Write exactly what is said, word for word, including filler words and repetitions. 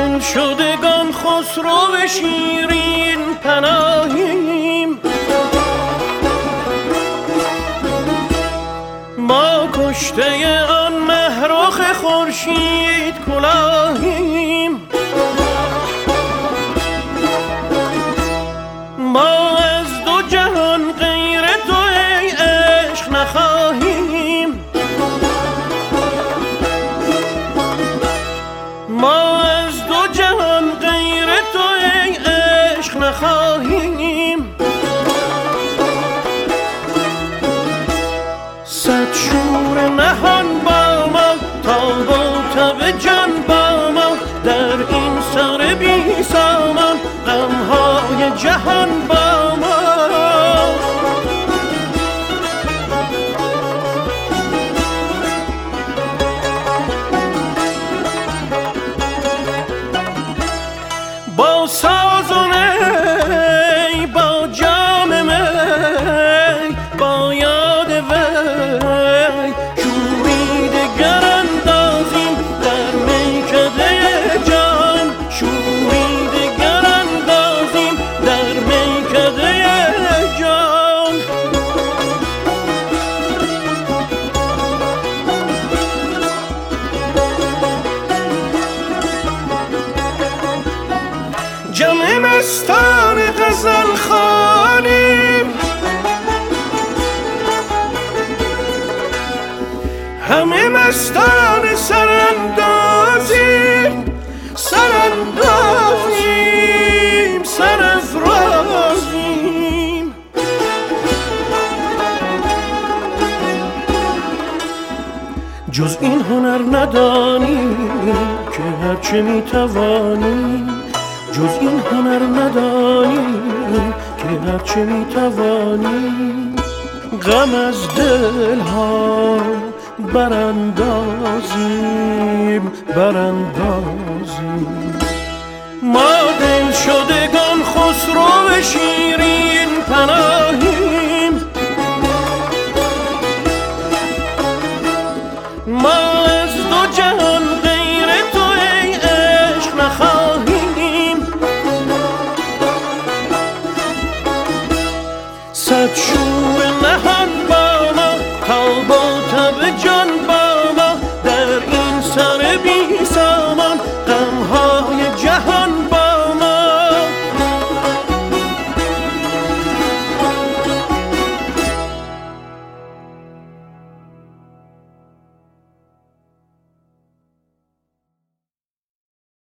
شدگان خسرو شیرین پناهیم، ما کشته آن مهرخ خورشید کلاهیم، ما از دو جهان غیر تو ای عشق نخواهیم، ما از دو جهان غیر تو ای عشق نخواهیم. صد شور نهان با ما تا با تب جان با ما، در این سر بی سامان غمهای جهان با ما. با ساز و نی با جام می با یاد وی شوری دگر اندازیم در میکده جان، شوری دگر اندازیم در میکده جان. جمع مستان غزل خوانیم، همه مستان سراندازیم، سراندازیم سرافرازیم. جز این هنر ندانیم که هرچه میتوانیم، جز این هنر ندانیم که هرچه میتوانیم. غم از دل ها براندازیم براندازیم. ما دل شدگان خسرو شیرین پناهیم، ما از دو جهان غیر تو ای عشق نخواهیم. صد شور نهان